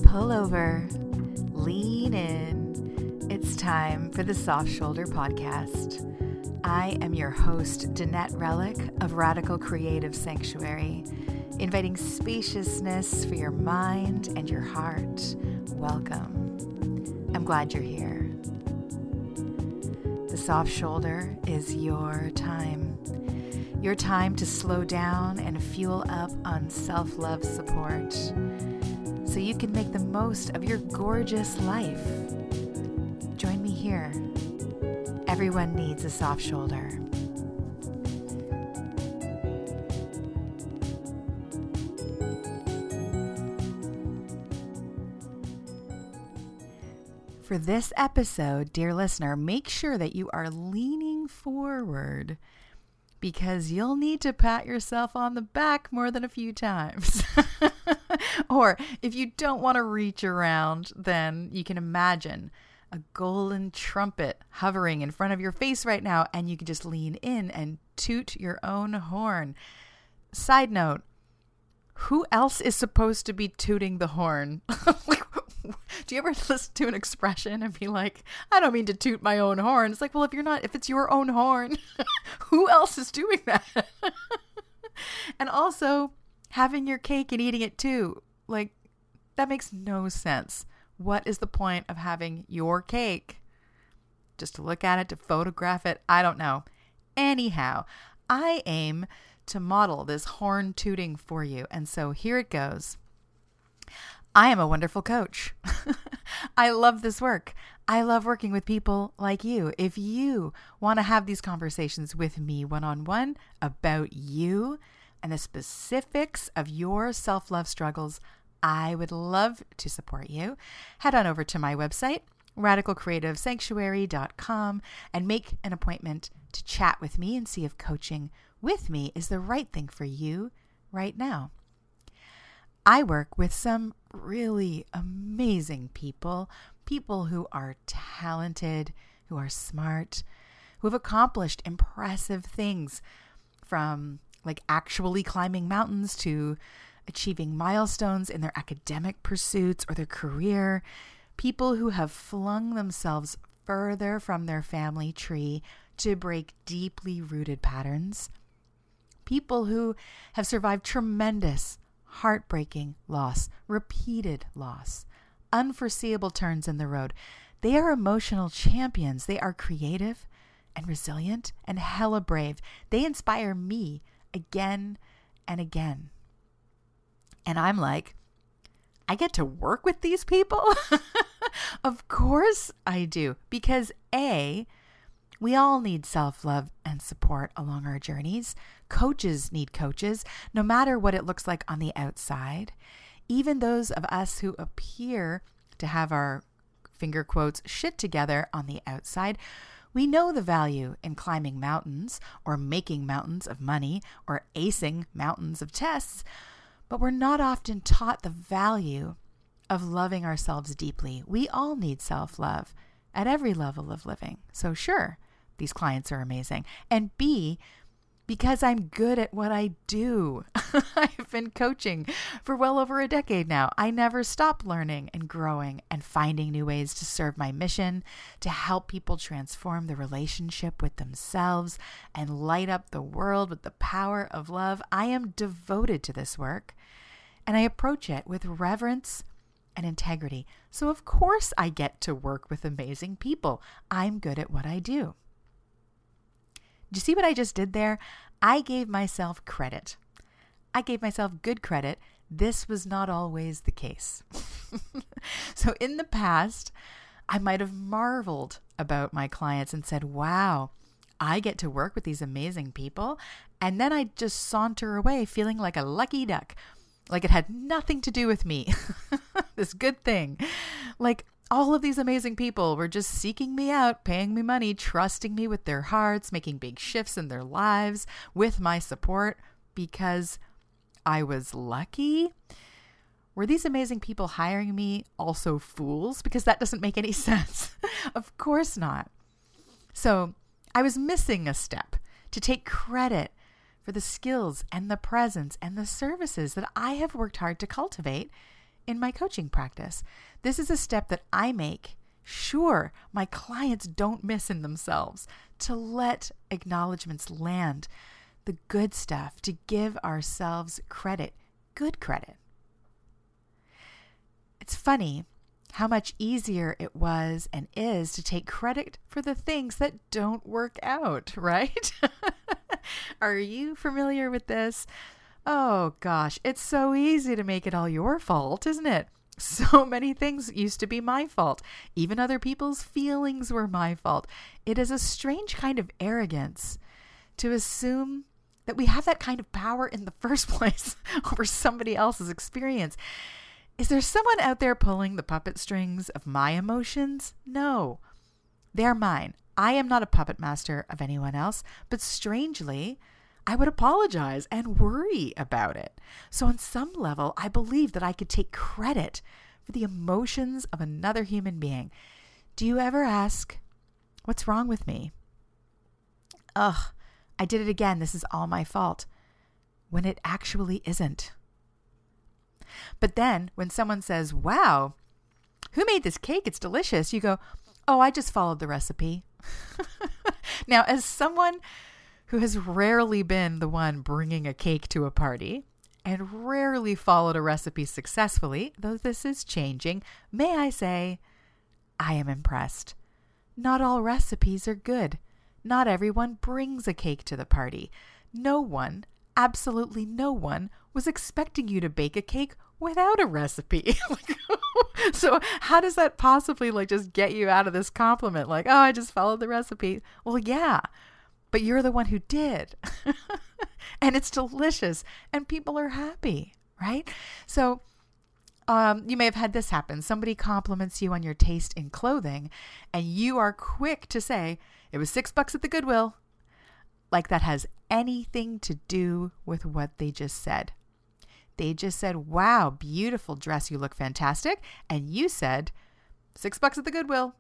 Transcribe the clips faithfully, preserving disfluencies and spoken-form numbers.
pull over, lean in. It's time for the Soft Shoulder Podcast. I am your host, Danette Relic of Radical Creative Sanctuary, inviting spaciousness for your mind and your heart. Welcome. I'm glad you're here. The Soft Shoulder is your time. Your time to slow down and fuel up on self-love support so you can make the most of your gorgeous life. Join me here. Everyone needs a soft shoulder. For this episode, dear listener, make sure that you are leaning forward because you'll need to pat yourself on the back more than a few times. Or if you don't want to reach around, then you can imagine a golden trumpet hovering in front of your face right now, and you can just lean in and toot your own horn. Side note, who else is supposed to be tooting the horn? Like, do you ever listen to an expression and be like, I don't mean to toot my own horn? It's like, well, if you're not, if it's your own horn, who else is doing that? And also having your cake and eating it too. Like, that makes no sense. What is the point of having your cake? Just to look at it, to photograph it? I don't know. Anyhow, I aim to model this horn tooting for you. And so here it goes. I am a wonderful coach. I love this work. I love working with people like you. If you want to have these conversations with me one-on-one about you and the specifics of your self-love struggles, I would love to support you. Head on over to my website, radical creative sanctuary dot com, and make an appointment to chat with me and see if coaching with me is the right thing for you right now. I work with some really amazing people, people who are talented, who are smart, who have accomplished impressive things, from like actually climbing mountains to achieving milestones in their academic pursuits or their career, people who have flung themselves further from their family tree to break deeply rooted patterns, people who have survived tremendous heartbreaking loss, repeated loss, unforeseeable turns in the road. They are emotional champions. They are creative and resilient and hella brave. They inspire me again and again. And I'm like, I get to work with these people? Of course I do. Because A, we all need self-love and support along our journeys. Coaches need coaches, no matter what it looks like on the outside. Even those of us who appear to have our, finger quotes, shit together on the outside, we know the value in climbing mountains or making mountains of money or acing mountains of tests, but we're not often taught the value of loving ourselves deeply. We all need self-love at every level of living. So sure, these clients are amazing. And B, because I'm good at what I do. I've been coaching for well over a decade now. I never stop learning and growing and finding new ways to serve my mission, to help people transform the relationship with themselves and light up the world with the power of love. I am devoted to this work, and I approach it with reverence and integrity. So of course I get to work with amazing people. I'm good at what I do. Do you see what I just did there? I gave myself credit. I gave myself good credit. This was not always the case. So in the past, I might have marveled about my clients and said, wow, I get to work with these amazing people. And then I'd just saunter away feeling like a lucky duck, like it had nothing to do with me. This good thing. Like, all of these amazing people were just seeking me out, paying me money, trusting me with their hearts, making big shifts in their lives with my support because I was lucky. Were these amazing people hiring me also fools? Because that doesn't make any sense. Of course not. So I was missing a step to take credit for the skills and the presence and the services that I have worked hard to cultivate in my coaching practice. This is a step that I make sure my clients don't miss in themselves, to let acknowledgments land, the good stuff, to give ourselves credit, good credit. It's funny how much easier it was and is to take credit for the things that don't work out, right? Are you familiar with this? Oh gosh, it's so easy to make it all your fault, isn't it? So many things used to be my fault. Even other people's feelings were my fault. It is a strange kind of arrogance to assume that we have that kind of power in the first place over somebody else's experience. Is there someone out there pulling the puppet strings of my emotions? No, they're mine. I am not a puppet master of anyone else, but strangely, I would apologize and worry about it. So on some level, I believe that I could take credit for the emotions of another human being. Do you ever ask, what's wrong with me? Ugh, I did it again. This is all my fault. When it actually isn't. But then when someone says, wow, who made this cake? It's delicious. You go, oh, I just followed the recipe. Now, as someone who has rarely been the one bringing a cake to a party and rarely followed a recipe successfully, though this is changing, may I say, I am impressed. Not all recipes are good. Not everyone brings a cake to the party. No one, absolutely no one, was expecting you to bake a cake without a recipe. So how does that possibly like just get you out of this compliment? Like, oh, I just followed the recipe. Well, yeah, but you're the one who did. And it's delicious and people are happy, right? So um, you may have had this happen. Somebody compliments you on your taste in clothing and you are quick to say, it was six bucks at the Goodwill. Like that has anything to do with what they just said. They just said, wow, beautiful dress. You look fantastic. And you said, six bucks at the Goodwill.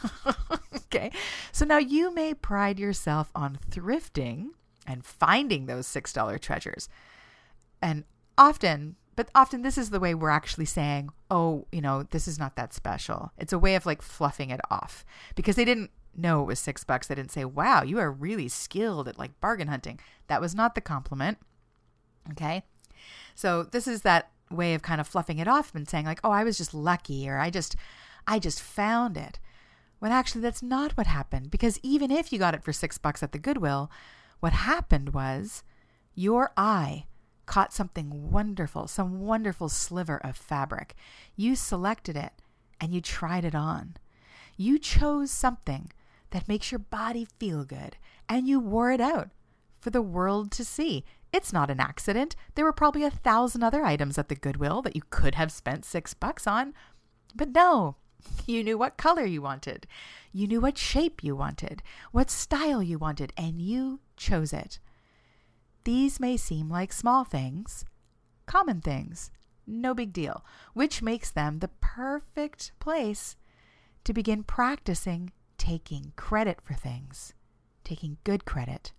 Okay. So now you may pride yourself on thrifting and finding those six dollar treasures. And often, but often this is the way we're actually saying, oh, you know, this is not that special. It's a way of like fluffing it off because they didn't know it was six bucks. They didn't say, wow, you are really skilled at like bargain hunting. That was not the compliment. Okay. So this is that way of kind of fluffing it off and saying like, oh, I was just lucky, or I just, I just found it. When actually that's not what happened, because even if you got it for six bucks at the Goodwill, what happened was your eye caught something wonderful, some wonderful sliver of fabric. You selected it and you tried it on. You chose something that makes your body feel good and you wore it out for the world to see. It's not an accident. There were probably a thousand other items at the Goodwill that you could have spent six bucks on. But no, you knew what color you wanted. You knew what shape you wanted, what style you wanted, and you chose it. These may seem like small things, common things, no big deal, which makes them the perfect place to begin practicing taking credit for things, taking good credit.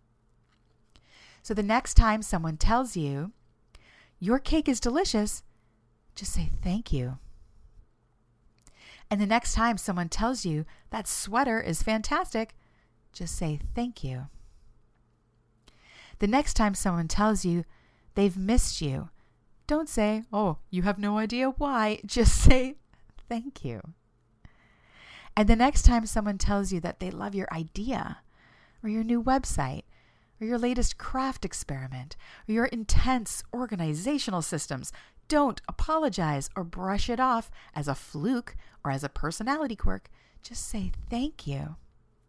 So the next time someone tells you, your cake is delicious, just say thank you. And the next time someone tells you that sweater is fantastic, just say thank you. The next time someone tells you they've missed you, don't say, oh, you have no idea why. Just say thank you. And the next time someone tells you that they love your idea or your new website or your latest craft experiment or your intense organizational systems, don't apologize or brush it off as a fluke or as a personality quirk. Just say thank you.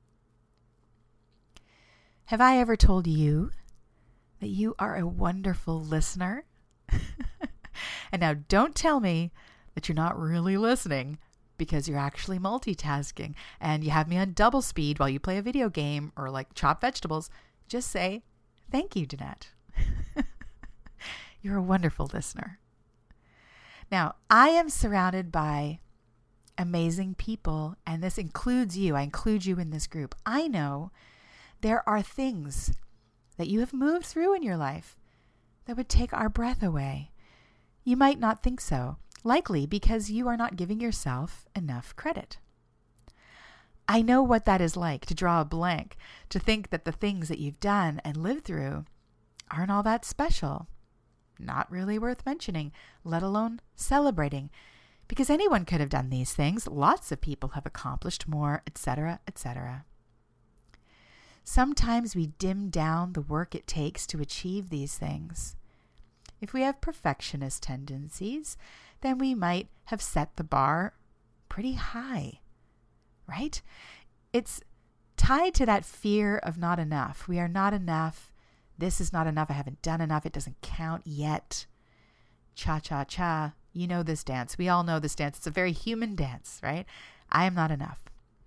Have I ever told you that you are a wonderful listener? And now don't tell me that you're not really listening because you're actually multitasking and you have me on double speed while you play a video game or like chop vegetables. Just say, thank you, Danette. You're a wonderful listener. Now, I am surrounded by amazing people, and this includes you. I include you in this group. I know there are things that you have moved through in your life that would take our breath away. You might not think so. likely because you are not giving yourself enough credit. I know what that is like, to draw a blank, to think that the things that you've done and lived through aren't all that special, not really worth mentioning, let alone celebrating, because anyone could have done these things. Lots of people have accomplished more, et cetera, et cetera. Sometimes we dim down the work it takes to achieve these things. If we have perfectionist tendencies, then we might have set the bar pretty high, right? It's tied to that fear of not enough. We are not enough. This is not enough. I haven't done enough. It doesn't count yet. Cha-cha-cha. You know this dance. We all know this dance. It's a very human dance, right? I am not enough.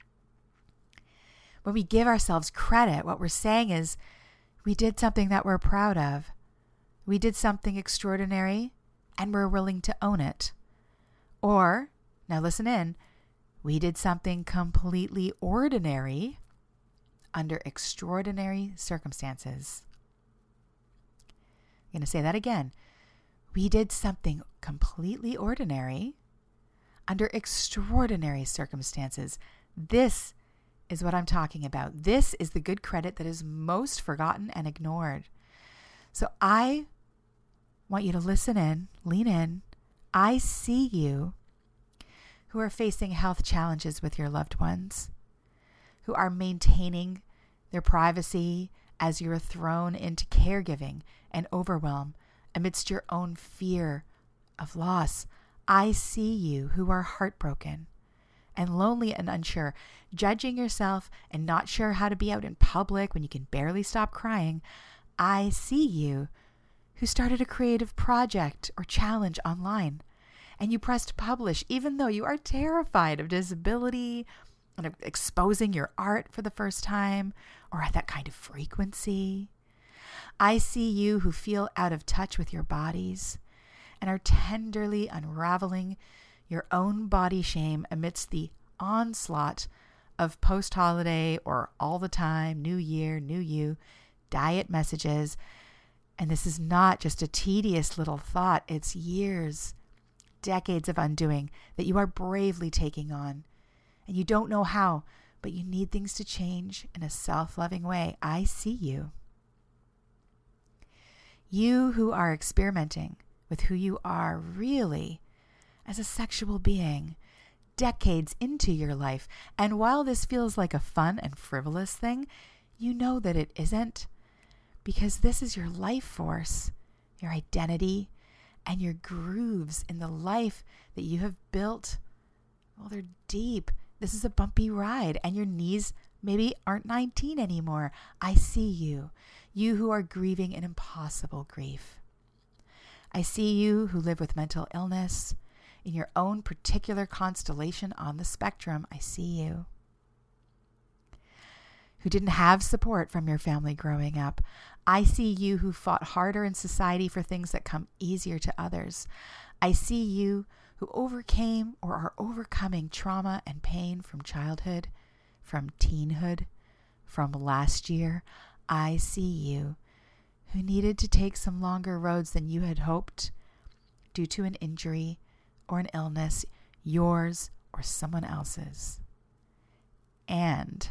When we give ourselves credit, what we're saying is we did something that we're proud of. We did something extraordinary and we're willing to own it. Or, now listen in, we did something completely ordinary under extraordinary circumstances. I'm going to say that again. We did something completely ordinary under extraordinary circumstances. This is what I'm talking about. This is the good credit that is most forgotten and ignored. So I want you to listen in, lean in. I see you who are facing health challenges with your loved ones, who are maintaining their privacy as you're thrown into caregiving and overwhelm amidst your own fear of loss. I see you who are heartbroken and lonely and unsure, judging yourself and not sure how to be out in public when you can barely stop crying. I see you who started a creative project or challenge online and you pressed publish even though you are terrified of disability and of exposing your art for the first time or at that kind of frequency. I see you who feel out of touch with your bodies and are tenderly unraveling your own body shame amidst the onslaught of post-holiday or all the time, new year, new you, diet messages. And this is not just a tedious little thought. It's years, decades of undoing that you are bravely taking on. And you don't know how, but you need things to change in a self-loving way. I see you. You who are experimenting with who you are really as a sexual being decades into your life. And while this feels like a fun and frivolous thing, you know that it isn't, because this is your life force, your identity, and your grooves in the life that you have built. Well, they're deep. This is a bumpy ride, and your knees maybe aren't nineteen anymore. I see you, you who are grieving an impossible grief. I see you who live with mental illness in your own particular constellation on the spectrum. I see you. Who didn't have support from your family growing up. I see you who fought harder in society for things that come easier to others. I see you who overcame or are overcoming trauma and pain from childhood, from teenhood, from last year. I see you who needed to take some longer roads than you had hoped due to an injury or an illness, yours or someone else's. And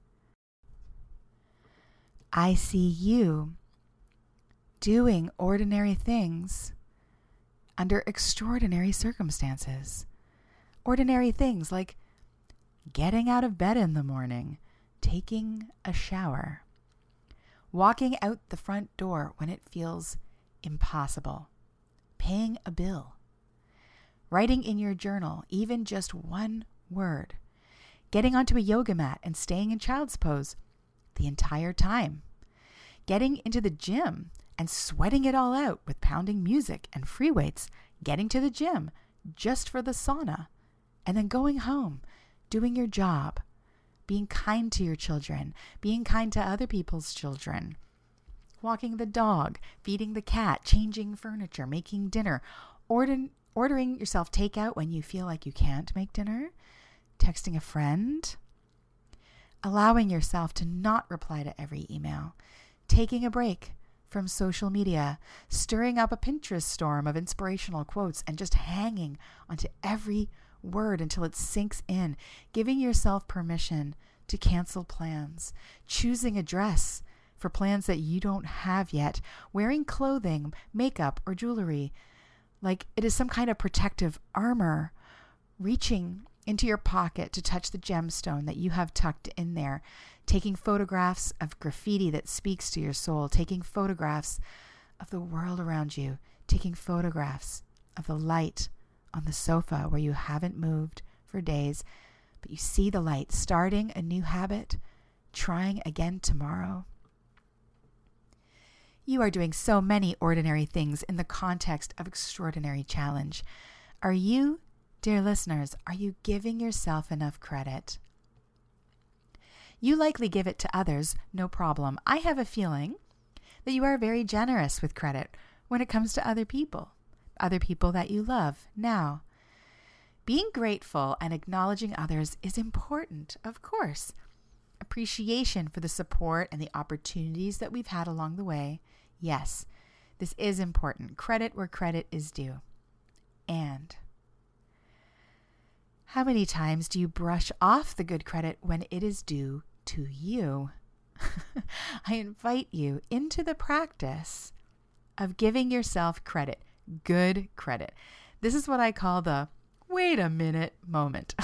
I see you doing ordinary things under extraordinary circumstances. Ordinary things like getting out of bed in the morning, taking a shower, walking out the front door when it feels impossible, paying a bill, writing in your journal even just one word, getting onto a yoga mat and staying in child's pose the entire time, getting into the gym and sweating it all out with pounding music and free weights, getting to the gym just for the sauna, and then going home, doing your job, being kind to your children, being kind to other people's children, walking the dog, feeding the cat, changing furniture, making dinner, ordering, ordering yourself takeout when you feel like you can't make dinner, texting a friend, allowing yourself to not reply to every email, taking a break from social media, stirring up a Pinterest storm of inspirational quotes and just hanging onto every word until it sinks in, giving yourself permission to cancel plans, choosing a dress for plans that you don't have yet, wearing clothing, makeup, or jewelry like it is some kind of protective armor, reaching into your pocket to touch the gemstone that you have tucked in there, taking photographs of graffiti that speaks to your soul, taking photographs of the world around you, taking photographs of the light on the sofa where you haven't moved for days, but you see the light, starting a new habit, trying again tomorrow. You are doing so many ordinary things in the context of extraordinary challenge. Are you, dear listeners, are you giving yourself enough credit? You likely give it to others, no problem. I have a feeling that you are very generous with credit when it comes to other people, other people that you love. Now, being grateful and acknowledging others is important, of course. Appreciation for the support and the opportunities that we've had along the way. Yes, this is important. Credit where credit is due. And how many times do you brush off the good credit when it is due to you? I invite you into the practice of giving yourself credit, good credit. This is what I call the wait a minute moment.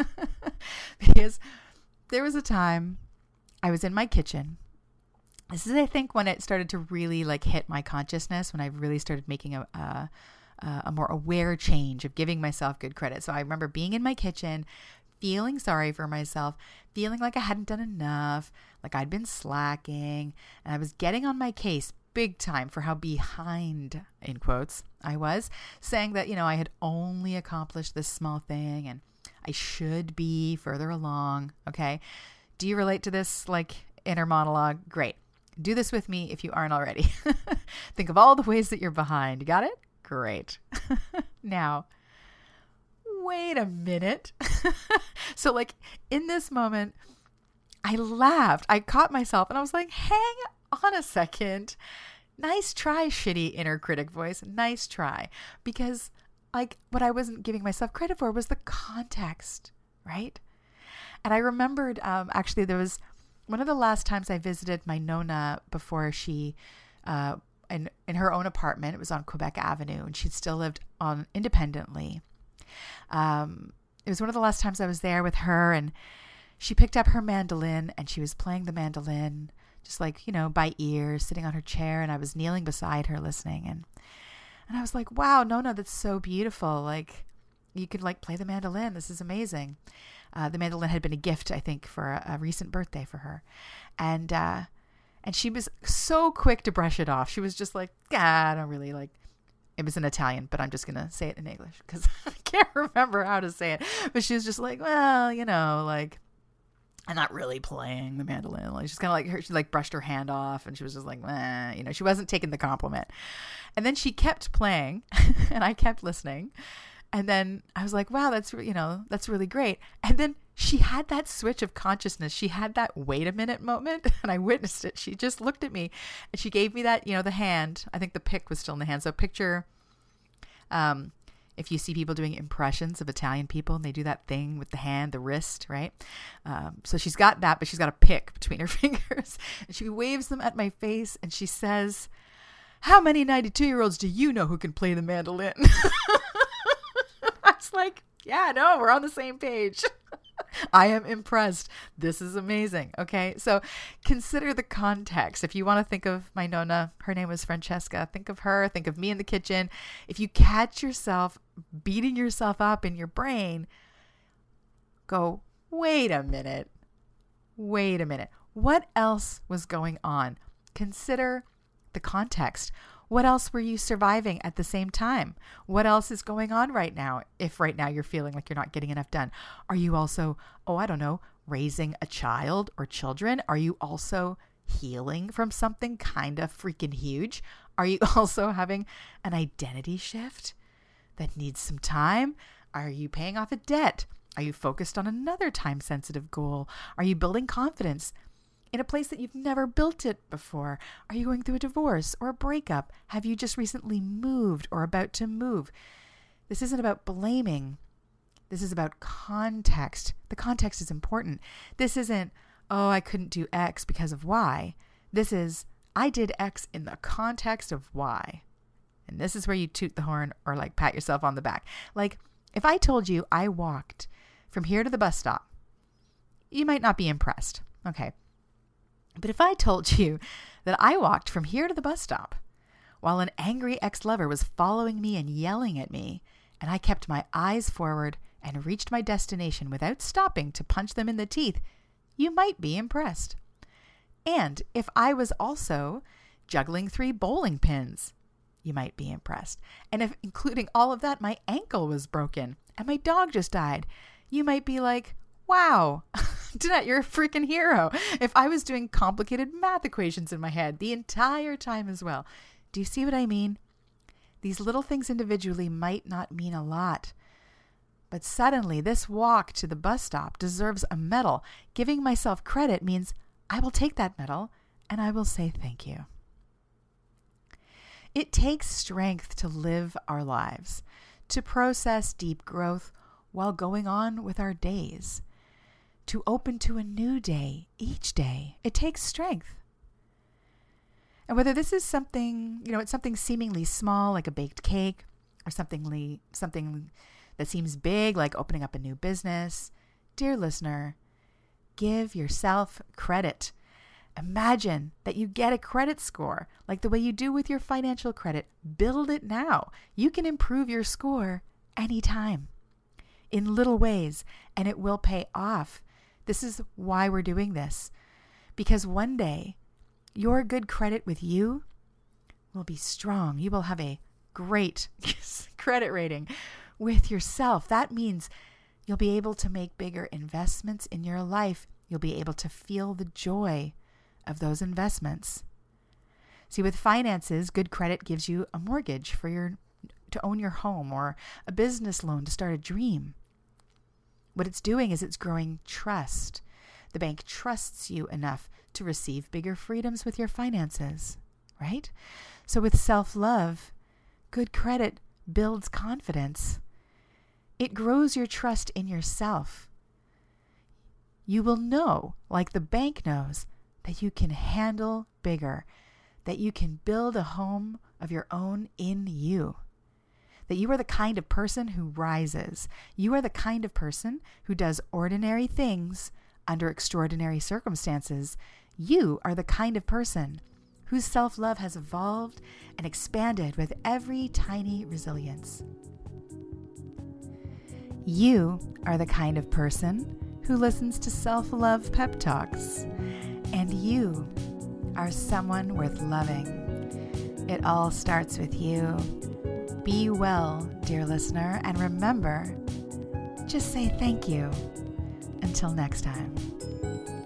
Because there was a time I was in my kitchen. This is, I think, when it started to really like hit my consciousness, when I really started making a, a, a more aware change of giving myself good credit. So I remember being in my kitchen, feeling sorry for myself, feeling like I hadn't done enough, like I'd been slacking, and I was getting on my case big time for how behind, in quotes, I was, saying that, you know, I had only accomplished this small thing and I should be further along. Okay. Do you relate to this like inner monologue? Great. Do this with me if you aren't already. Think of all the ways that you're behind. You got it? Great. Now, wait a minute. So like in this moment, I laughed. I caught myself and I was like, hang on a second. Nice try, shitty inner critic voice. Nice try. Because like what I wasn't giving myself credit for was the context, right? And I remembered um, actually there was one of the last times I visited my Nona before she, uh, in, in her own apartment, it was on Quebec Avenue, and she'd still lived on independently. Um, it was one of the last times I was there with her, and she picked up her mandolin and she was playing the mandolin just like, you know, by ear, sitting on her chair, and I was kneeling beside her listening. And, and I was like, wow, Nona, that's so beautiful. Like you could like play the mandolin. This is amazing. Uh, the mandolin had been a gift, I think, for a, a recent birthday for her. And, uh, and she was so quick to brush it off. She was just like, ah, I don't really like, it was in Italian, but I'm just going to say it in English because I can't remember how to say it. But she was just like, well, you know, like, I'm not really playing the mandolin. Like, she's kind of like, her, she like brushed her hand off and she was just like, eh, you know, she wasn't taking the compliment. And then she kept playing and I kept listening. And then I was like, wow, that's, you know, that's really great. And then she had that switch of consciousness. She had that wait a minute moment and I witnessed it. She just looked at me and she gave me that, you know, the hand. I think the pick was still in the hand. So picture, um, if you see people doing impressions of Italian people and they do that thing with the hand, the wrist, right? Um, so she's got that, but she's got a pick between her fingers and she waves them at my face and she says, how many ninety-two year olds do you know who can play the mandolin? I was like, yeah, no, we're on the same page. I am impressed. This is amazing. Okay. So consider the context. If you want to think of my Nona, her name was Francesca. Think of her. Think of me in the kitchen. If you catch yourself beating yourself up in your brain, go, wait a minute. Wait a minute. What else was going on? Consider the context. What else were you surviving at the same time? What else is going on right now? If right now you're feeling like you're not getting enough done, are you also, oh, I don't know, raising a child or children? Are you also healing from something kind of freaking huge? Are you also having an identity shift that needs some time? Are you paying off a debt? Are you focused on another time sensitive goal? Are you building confidence in a place that you've never built it before? Are you going through a divorce or a breakup? Have you just recently moved or about to move? This isn't about blaming. This is about context. The context is important. This isn't, oh, I couldn't do X because of Y. This is, I did X in the context of Y. And this is where you toot the horn or like pat yourself on the back. Like if I told you I walked from here to the bus stop, you might not be impressed. Okay. But if I told you that I walked from here to the bus stop while an angry ex-lover was following me and yelling at me, and I kept my eyes forward and reached my destination without stopping to punch them in the teeth, you might be impressed. And if I was also juggling three bowling pins, you might be impressed. And if, including all of that, my ankle was broken and my dog just died, you might be like, wow, Danette, you're a freaking hero. If I was doing complicated math equations in my head the entire time as well. Do you see what I mean? These little things individually might not mean a lot. But suddenly, this walk to the bus stop deserves a medal. Giving myself credit means I will take that medal and I will say thank you. It takes strength to live our lives, to process deep growth while going on with our days, to open to a new day each day. It takes strength. And whether this is something, you know, it's something seemingly small like a baked cake, or something, something that seems big like opening up a new business, dear listener, give yourself credit. Imagine that you get a credit score like the way you do with your financial credit. Build it now. You can improve your score anytime in little ways, and it will pay off. This is why we're doing this, because one day your good credit with you will be strong. You will have a great credit rating with yourself. That means you'll be able to make bigger investments in your life. You'll be able to feel the joy of those investments. See, with finances, good credit gives you a mortgage for your to own your home or a business loan to start a dream. What it's doing is it's growing trust. The bank trusts you enough to receive bigger freedoms with your finances, right? So with self-love, good credit builds confidence. It grows your trust in yourself. You will know, like the bank knows, that you can handle bigger, that you can build a home of your own in you, that you are the kind of person who rises. You are the kind of person who does ordinary things under extraordinary circumstances. You are the kind of person whose self-love has evolved and expanded with every tiny resilience. You are the kind of person who listens to self-love pep talks. And you are someone worth loving. It all starts with you. Be well, dear listener, and remember, just say thank you. Until next time.